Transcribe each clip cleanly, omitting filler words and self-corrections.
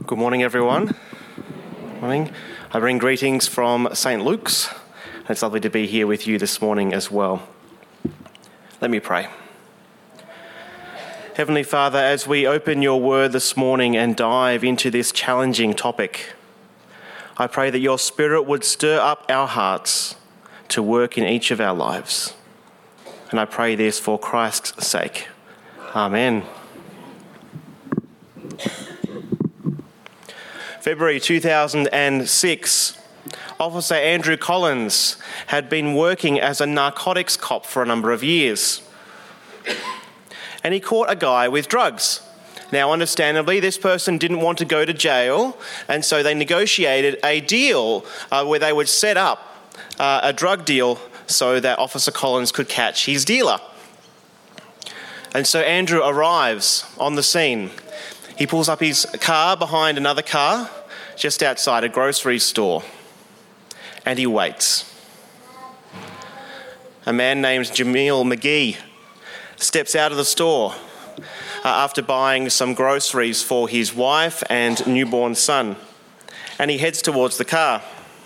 Good morning, everyone. Morning. I bring greetings from St. Luke's. It's lovely to be here with you this morning as well. Let me pray. Heavenly Father, as we open your word this morning and dive into this challenging topic, I pray that your Spirit would stir up our hearts to work in each of our lives. And I pray this for Christ's sake. Amen. February 2006, Officer Andrew Collins had been working as a narcotics cop for a number of years. And he caught a guy with drugs. Now, understandably, this person didn't want to go to jail, and so they negotiated a deal where they would set up a drug deal so that Officer Collins could catch his dealer. And so Andrew arrives on the scene. He pulls up his car behind another car just outside a grocery store, and he waits. A man named Jamil McGee steps out of the store after buying some groceries for his wife and newborn son, and he heads towards the car.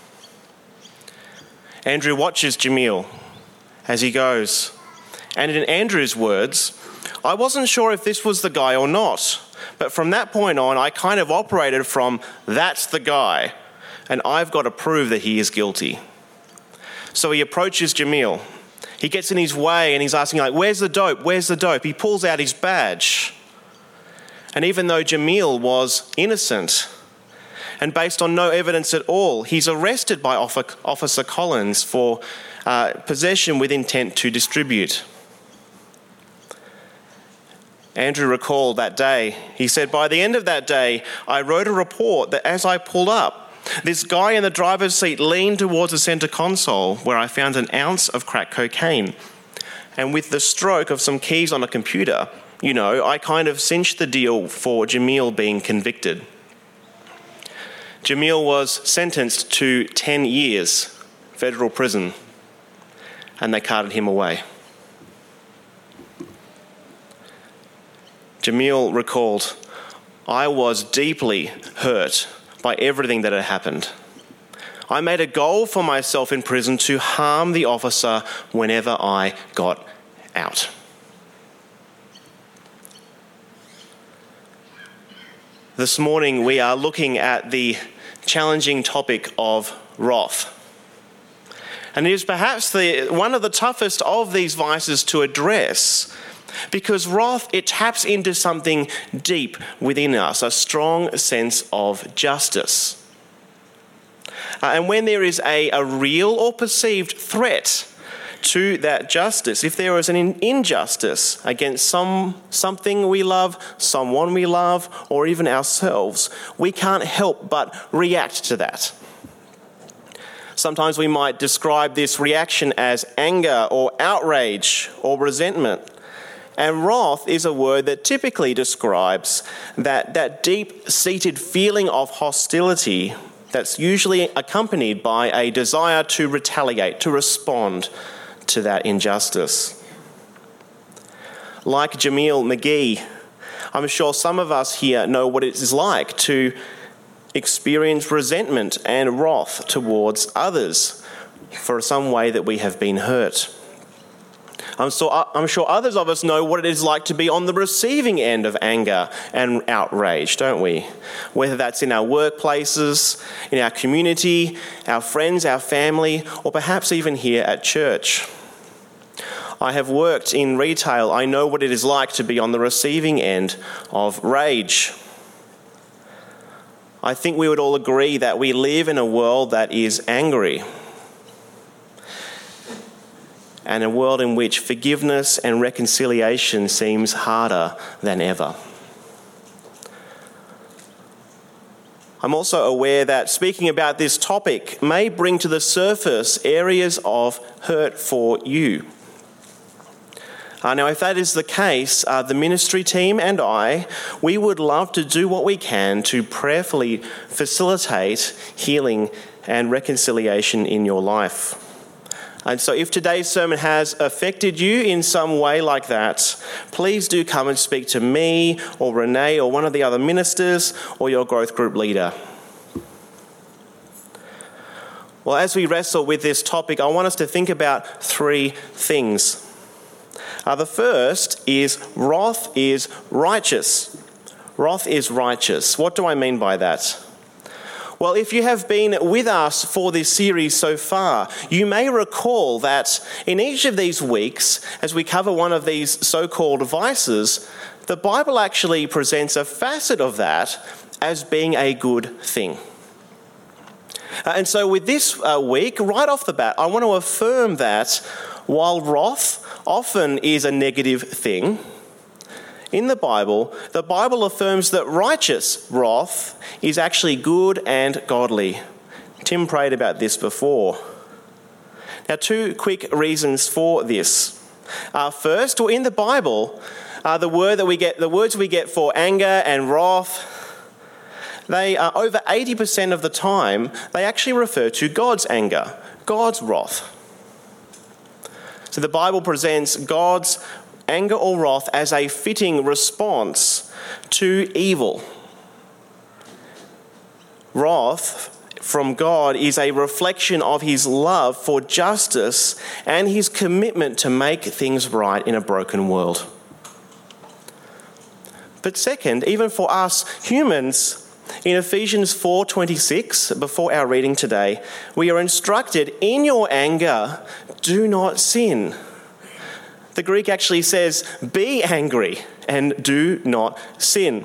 Andrew watches Jamil as he goes, and in Andrew's words, "I wasn't sure if this was the guy or not, but from that point on, I kind of operated from, that's the guy, and I've got to prove that he is guilty." So he approaches Jamil. He gets in his way and he's asking, where's the dope? Where's the dope? He pulls out his badge. And even though Jamil was innocent, and based on no evidence at all, he's arrested by Officer Collins for possession with intent to distribute. Andrew recalled that day. He said, "By the end of that day, I wrote a report that as I pulled up, this guy in the driver's seat leaned towards the center console where I found an ounce of crack cocaine. And with the stroke of some keys on a computer, I kind of cinched the deal for Jamil being convicted." Jamil was sentenced to 10 years federal prison, and they carted him away. Jamil recalled, "I was deeply hurt by everything that had happened. I made a goal for myself in prison to harm the officer whenever I got out." This morning we are looking at the challenging topic of wrath. And it is perhaps one of the toughest of these vices to address, because wrath, it taps into something deep within us, a strong sense of justice. And when there is a real or perceived threat to that justice, if there is an injustice against something we love, someone we love, or even ourselves, we can't help but react to that. Sometimes we might describe this reaction as anger or outrage or resentment. And wrath is a word that typically describes that deep-seated feeling of hostility that's usually accompanied by a desire to retaliate, to respond to that injustice. Like Jamil McGee, I'm sure some of us here know what it is like to experience resentment and wrath towards others for some way that we have been hurt. I'm sure others of us know what it is like to be on the receiving end of anger and outrage, don't we? Whether that's in our workplaces, in our community, our friends, our family, or perhaps even here at church. I have worked in retail. I know what it is like to be on the receiving end of rage. I think we would all agree that we live in a world that is angry, and a world in which forgiveness and reconciliation seems harder than ever. I'm also aware that speaking about this topic may bring to the surface areas of hurt for you. Now, if that is the case, the ministry team and we would love to do what we can to prayerfully facilitate healing and reconciliation in your life. And so if today's sermon has affected you in some way like that, please do come and speak to me or Renee or one of the other ministers or your growth group leader. Well, as we wrestle with this topic, I want us to think about three things. The first is wrath is righteous. Wrath is righteous. What do I mean by that? Well, if you have been with us for this series so far, you may recall that in each of these weeks, as we cover one of these so-called vices, the Bible actually presents a facet of that as being a good thing. And so with this week, right off the bat, I want to affirm that while wrath often is a negative thing, in the Bible affirms that righteous wrath is actually good and godly. Tim prayed about this before. Now, two quick reasons for this. First, well, in the Bible, the words we get for anger and wrath, they are over 80% of the time, they actually refer to God's anger, God's wrath. So the Bible presents God's anger or wrath as a fitting response to evil. Wrath from God is a reflection of his love for justice and his commitment to make things right in a broken world. But second, even for us humans, in Ephesians 4:26, before our reading today, we are instructed, in your anger, do not sin. The Greek actually says, be angry and do not sin.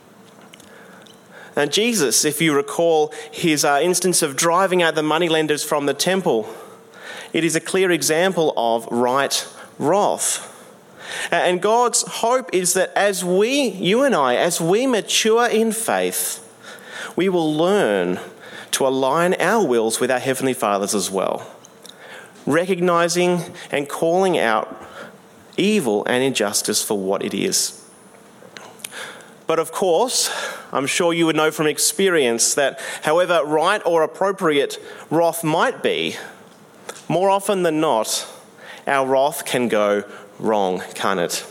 And Jesus, if you recall his instance of driving out the moneylenders from the temple, it is a clear example of right wrath. And God's hope is that as you and I, as we mature in faith, we will learn to align our wills with our Heavenly Father's as well, recognizing and calling out evil and injustice for what it is. But of course, I'm sure you would know from experience that however right or appropriate wrath might be, more often than not, our wrath can go wrong, can't it?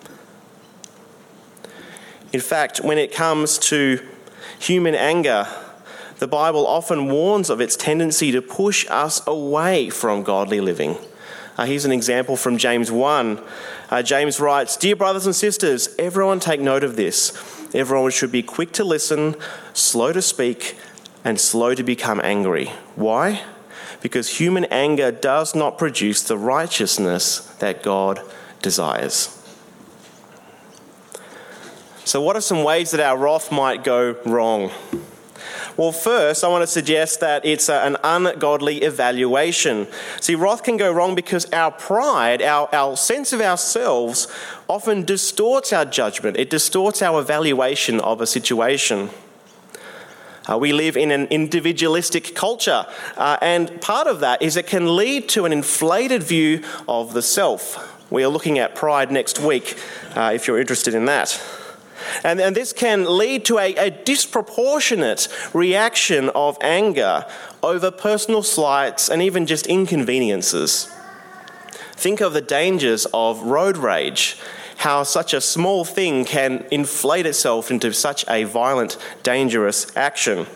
In fact, when it comes to human anger, the Bible often warns of its tendency to push us away from godly living. Here's an example from James 1. James writes, "Dear brothers and sisters, everyone take note of this. Everyone should be quick to listen, slow to speak, and slow to become angry." Why? Because human anger does not produce the righteousness that God desires. So what are some ways that our wrath might go wrong? Well, first, I want to suggest that it's an ungodly evaluation. See, wrath can go wrong because our pride, our sense of ourselves, often distorts our judgment. It distorts our evaluation of a situation. We live in an individualistic culture, and part of that is it can lead to an inflated view of the self. We are looking at pride next week, if you're interested in that. And this can lead to a disproportionate reaction of anger over personal slights and even just inconveniences. Think of the dangers of road rage, how such a small thing can inflate itself into such a violent, dangerous action.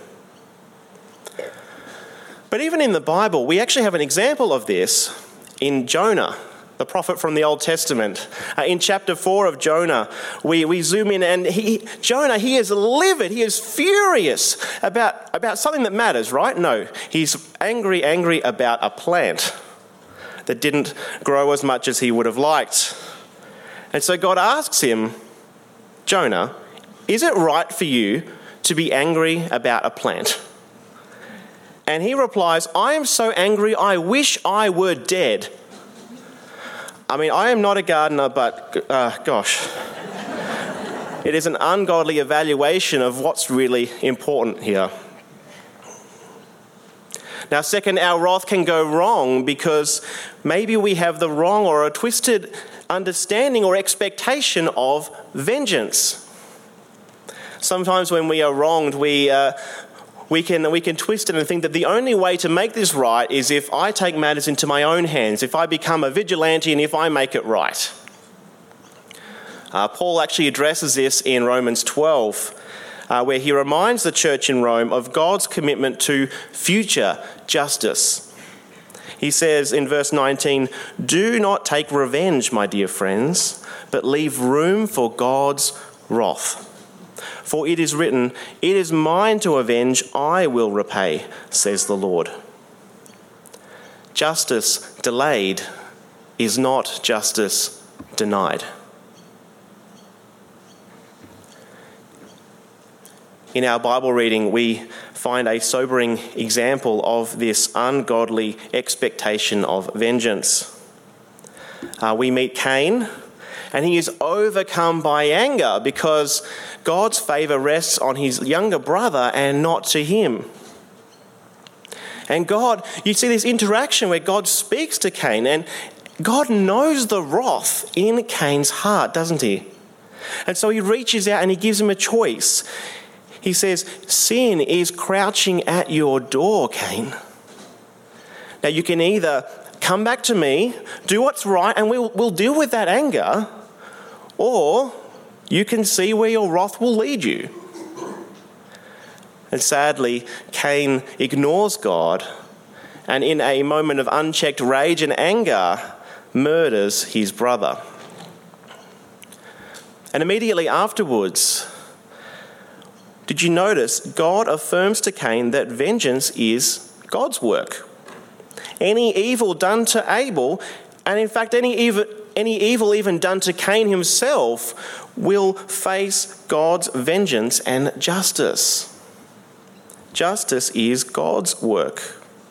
But even in the Bible, we actually have an example of this in Jonah, the prophet from the Old Testament. In chapter 4 of Jonah, we zoom in and Jonah is livid, he is furious about something that matters, right? No, he's angry about a plant that didn't grow as much as he would have liked. And so God asks him, Jonah, is it right for you to be angry about a plant? And he replies, I am so angry, I wish I were dead. I mean, I am not a gardener, but gosh, it is an ungodly evaluation of what's really important here. Now, second, our wrath can go wrong because maybe we have the wrong or a twisted understanding or expectation of vengeance. Sometimes when we are wronged, we we can twist it and think that the only way to make this right is if I take matters into my own hands, if I become a vigilante and if I make it right. Paul actually addresses this in Romans 12, where he reminds the church in Rome of God's commitment to future justice. He says in verse 19, "Do not take revenge, my dear friends, but leave room for God's wrath. For it is written, 'It is mine to avenge, I will repay,' says the Lord." Justice delayed is not justice denied. In our Bible reading, we find a sobering example of this ungodly expectation of vengeance. We meet Cain, and he is overcome by anger because God's favour rests on his younger brother and not to him. And God, you see this interaction where God speaks to Cain, and God knows the wrath in Cain's heart, doesn't he? And so he reaches out and he gives him a choice. He says, "Sin is crouching at your door, Cain. Now you can either come back to me, do what's right, and we'll deal with that anger, or you can see where your wrath will lead you." And sadly, Cain ignores God and in a moment of unchecked rage and anger, murders his brother. And immediately afterwards, did you notice God affirms to Cain that vengeance is God's work? Any evil done to Abel, and in fact any evil even done to Cain himself, will face God's vengeance and justice. Justice is God's work.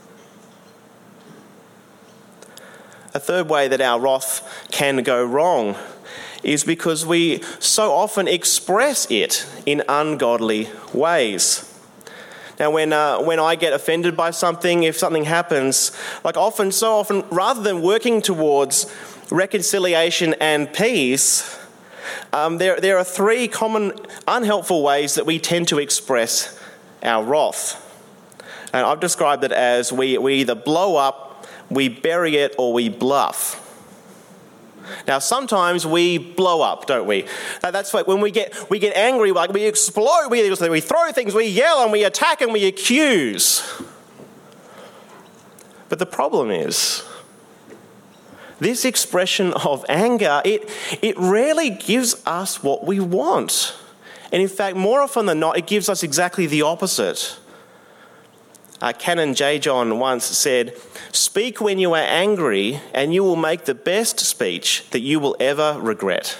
A third way that our wrath can go wrong is because we so often express it in ungodly ways. Now, when I get offended by something, if something happens, so often, rather than working towards reconciliation and peace, there are three common unhelpful ways that we tend to express our wrath. And I've described it as we either blow up, we bury it, or we bluff. Now, sometimes we blow up, don't we? That's like when we get angry, we explode, we throw things, we yell, and we attack, and we accuse. But the problem is, this expression of anger, it rarely gives us what we want. And in fact, more often than not, it gives us exactly the opposite. Canon J. John once said, "Speak when you are angry, and you will make the best speech that you will ever regret."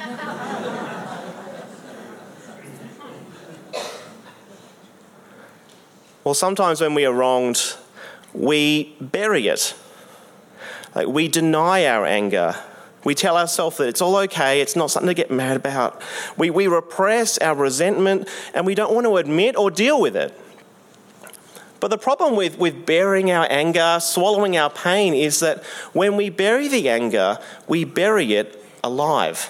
Well, sometimes when we are wronged, we bury it. We deny our anger. We tell ourselves that it's all okay, it's not something to get mad about. We repress our resentment, and we don't want to admit or deal with it. But the problem with burying our anger, swallowing our pain, is that when we bury the anger, we bury it alive.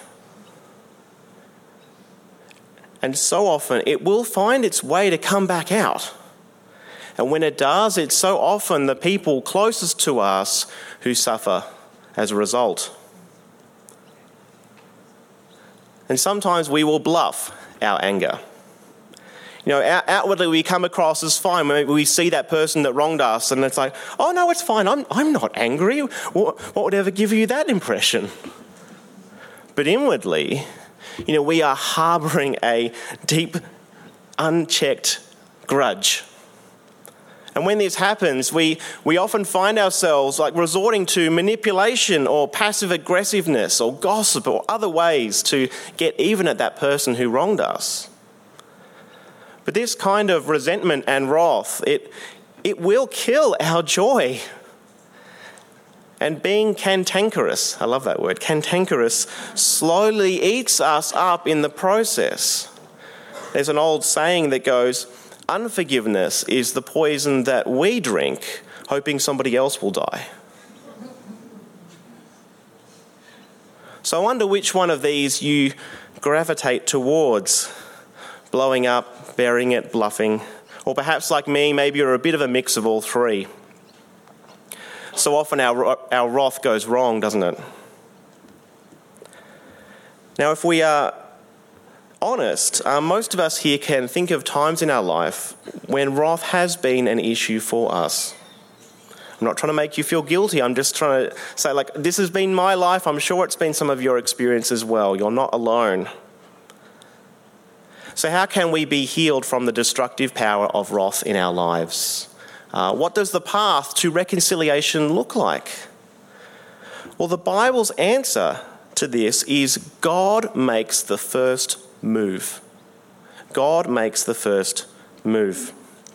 And so often it will find its way to come back out. And when it does, it's so often the people closest to us who suffer as a result. And sometimes we will bluff our anger. Outwardly we come across as fine when we see that person that wronged us, and it's like, "Oh no, it's fine. I'm not angry." What would ever give you that impression? But inwardly, we are harbouring a deep, unchecked grudge. And when this happens, we often find ourselves resorting to manipulation or passive aggressiveness or gossip or other ways to get even at that person who wronged us. But this kind of resentment and wrath, it will kill our joy. And being cantankerous, I love that word, cantankerous, slowly eats us up in the process. There's an old saying that goes, "Unforgiveness is the poison that we drink, hoping somebody else will die." So I wonder which one of these you gravitate towards: blowing up, burying it, bluffing, Or perhaps like me, maybe you're a bit of a mix of all three. So often our wrath goes wrong, doesn't it? Now, if we are honest, most of us here can think of times in our life when wrath has been an issue for us. I'm not trying to make you feel guilty. I'm just trying to say, this has been my life. I'm sure it's been some of your experience as well. You're not alone. So how can we be healed from the destructive power of wrath in our lives? What does the path to reconciliation look like? Well, the Bible's answer to this is God makes the first move. God makes the first move.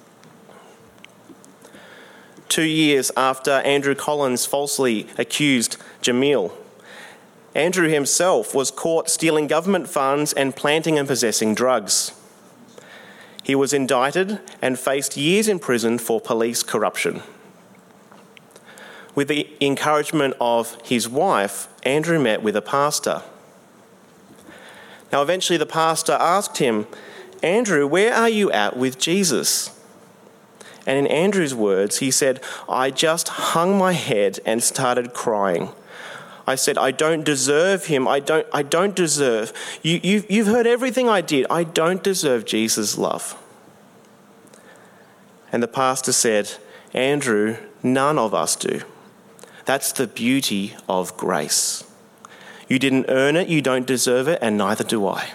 2 years after Andrew Collins falsely accused Jamil, Andrew himself was caught stealing government funds and planting and possessing drugs. He was indicted and faced years in prison for police corruption. With the encouragement of his wife, Andrew met with a pastor. Now, eventually the pastor asked him, "Andrew, where are you at with Jesus?" And in Andrew's words, he said, "I just hung my head and started crying. I said, I don't deserve him. I don't deserve. You've heard everything I did. I don't deserve Jesus' love." And the pastor said, "Andrew, none of us do. That's the beauty of grace. You didn't earn it, you don't deserve it, and neither do I."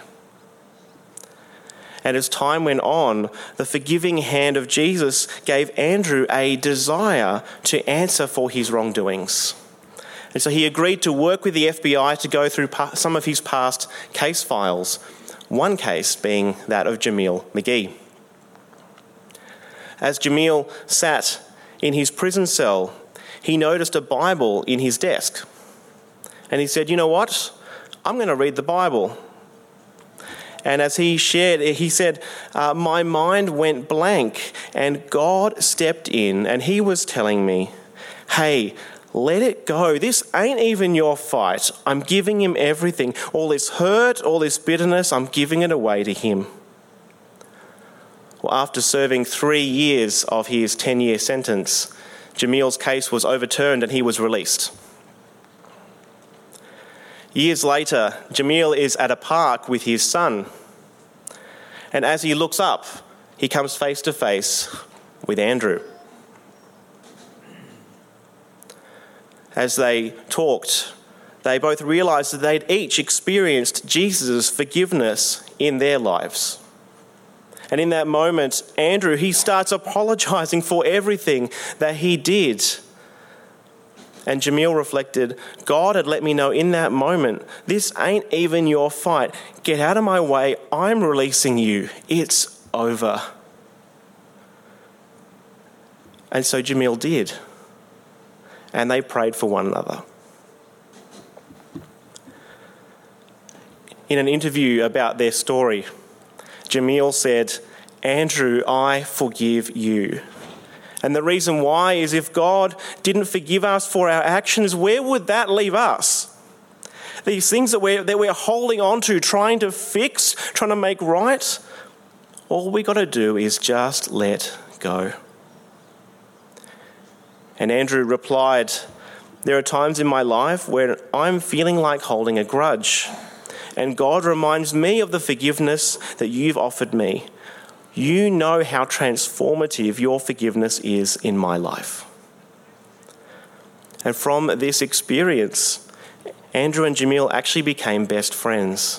And as time went on, the forgiving hand of Jesus gave Andrew a desire to answer for his wrongdoings. And so he agreed to work with the FBI to go through some of his past case files, one case being that of Jamil McGee. As Jamil sat in his prison cell, he noticed a Bible in his desk. And he said, "You know what? I'm going to read the Bible." And as he shared, he said, "My mind went blank and God stepped in and he was telling me, 'Hey, let it go. This ain't even your fight. I'm giving him everything. All this hurt, all this bitterness, I'm giving it away to him.'" Well, after serving 3 years of his 10-year sentence, Jamil's case was overturned and he was released. Years later, Jamil is at a park with his son. And as he looks up, he comes face to face with Andrew. As they talked, they both realized that they'd each experienced Jesus' forgiveness in their lives. And in that moment, Andrew, he starts apologizing for everything that he did. And Jamil reflected, "God had let me know in that moment, this ain't even your fight. Get out of my way. I'm releasing you. It's over." And so Jamil did. And they prayed for one another. In an interview about their story, Jamil said, "Andrew, I forgive you. And the reason why is if God didn't forgive us for our actions, where would that leave us? These things that we're holding on to, trying to fix, trying to make right, all we got to do is just let go." And Andrew replied, "There are times in my life where I'm feeling like holding a grudge, and God reminds me of the forgiveness that you've offered me. You know how transformative your forgiveness is in my life." And from this experience, Andrew and Jamil actually became best friends.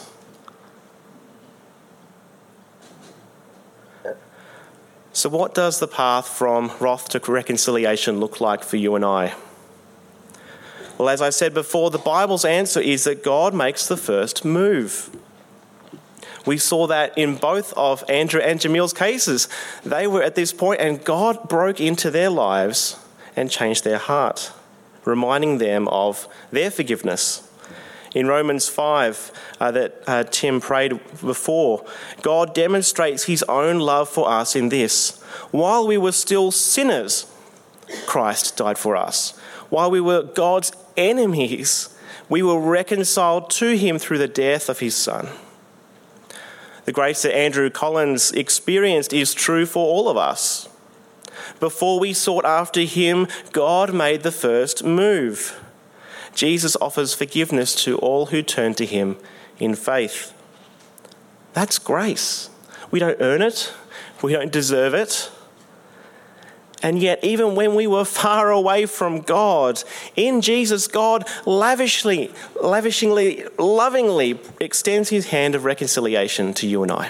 So what does the path from wrath to reconciliation look like for you and I? Well, as I said before, the Bible's answer is that God makes the first move. We saw that in both of Andrew and Jamil's cases. They were at this point and God broke into their lives and changed their heart, reminding them of their forgiveness. In Romans 5 that Tim prayed before, God demonstrates his own love for us in this: while we were still sinners, Christ died for us. While we were God's enemies, we were reconciled to him through the death of his Son. The grace that Andrew Collins experienced is true for all of us. Before we sought after him, God made the first move. Jesus offers forgiveness to all who turn to him in faith. That's grace. We don't earn it. We don't deserve it. And yet, even when we were far away from God, in Jesus, God lavishingly, lovingly extends his hand of reconciliation to you and I.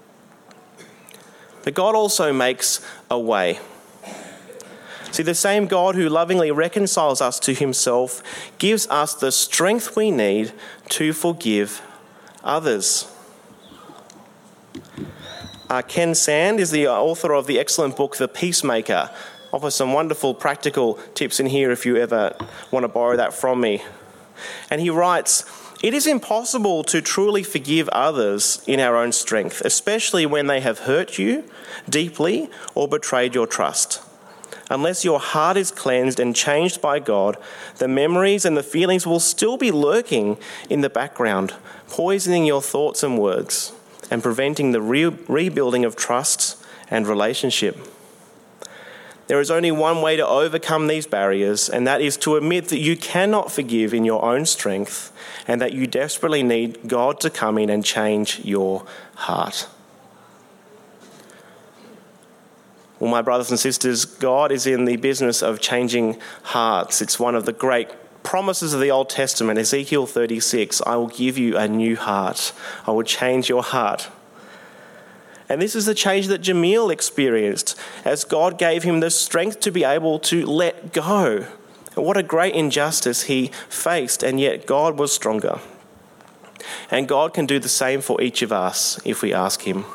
But God also makes a way. See, the same God who lovingly reconciles us to himself gives us the strength we need to forgive others. Ken Sand is the author of the excellent book, The Peacemaker. Offers some wonderful practical tips in here if you ever want to borrow that from me. And he writes, "It is impossible to truly forgive others in our own strength, especially when they have hurt you deeply or betrayed your trust. Unless your heart is cleansed and changed by God, the memories and the feelings will still be lurking in the background, poisoning your thoughts and words, and preventing the rebuilding of trust and relationship. There is only one way to overcome these barriers, and that is to admit that you cannot forgive in your own strength and that you desperately need God to come in and change your heart." Well, my brothers and sisters, God is in the business of changing hearts. It's one of the great promises of the Old Testament, Ezekiel 36, "I will give you a new heart. I will change your heart." And this is the change that Jamil experienced as God gave him the strength to be able to let go. And what a great injustice he faced, and yet God was stronger. And God can do the same for each of us if we ask him.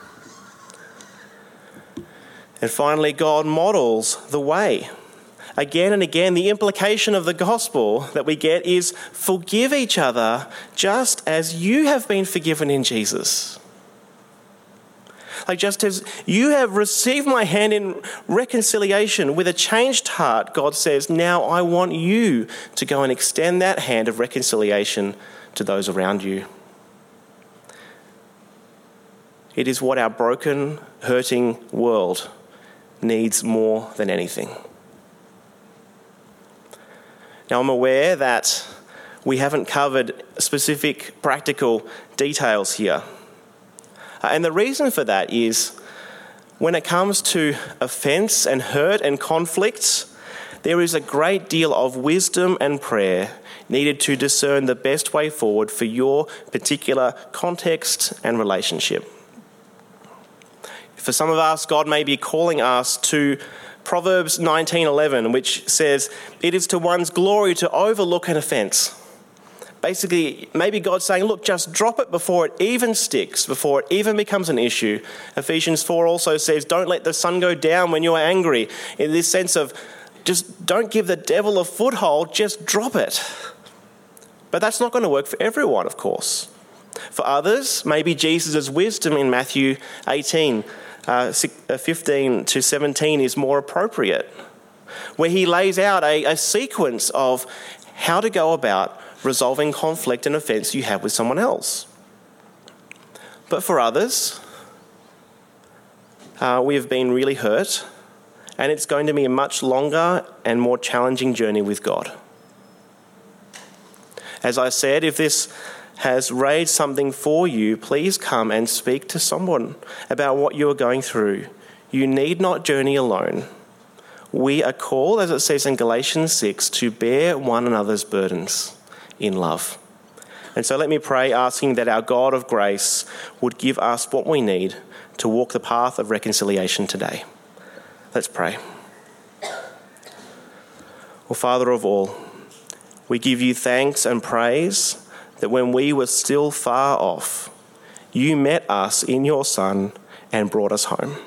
And finally, God models the way. Again and again, the implication of the gospel that we get is forgive each other just as you have been forgiven in Jesus. Like just as you have received my hand in reconciliation with a changed heart, God says, now I want you to go and extend that hand of reconciliation to those around you. It is what our broken, hurting world needs more than anything. Now, I'm aware that we haven't covered specific practical details here. And the reason for that is when it comes to offence and hurt and conflicts, there is a great deal of wisdom and prayer needed to discern the best way forward for your particular context and relationship. For some of us, God may be calling us to Proverbs 19:11, which says, "It is to one's glory to overlook an offence." Basically, maybe God's saying, look, just drop it before it even sticks, before it even becomes an issue. Ephesians 4 also says, don't let the sun go down when you are angry. In this sense of just don't give the devil a foothold, just drop it. But that's not going to work for everyone, of course. For others, maybe Jesus' wisdom in Matthew 18, 15 to 17 is more appropriate, where he lays out a sequence of how to go about resolving conflict and offence you have with someone else. But for others, we have been really hurt, and it's going to be a much longer and more challenging journey with God. As I said, if this has raised something for you, please come and speak to someone about what you are going through. You need not journey alone. We are called, as it says in Galatians 6, to bear one another's burdens in love. And so let me pray, asking that our God of grace would give us what we need to walk the path of reconciliation today. Let's pray. Well, Father of all, we give you thanks and praise that when we were still far off, you met us in your Son and brought us home.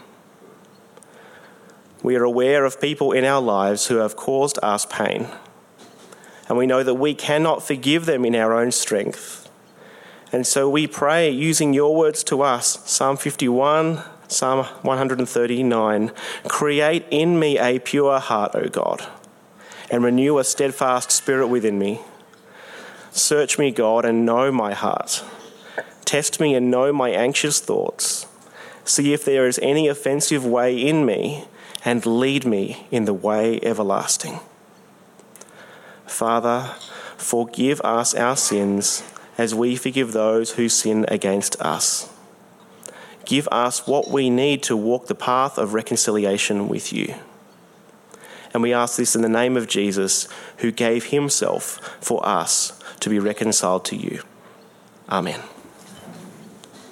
We are aware of people in our lives who have caused us pain, and we know that we cannot forgive them in our own strength. And so we pray, using your words to us, Psalm 51, Psalm 139, create in me a pure heart, O God, and renew a steadfast spirit within me. Search me, God, and know my heart. Test me and know my anxious thoughts. See if there is any offensive way in me, and lead me in the way everlasting. Father, forgive us our sins as we forgive those who sin against us. Give us what we need to walk the path of reconciliation with you. And we ask this in the name of Jesus, who gave himself for us to be reconciled to you. Amen.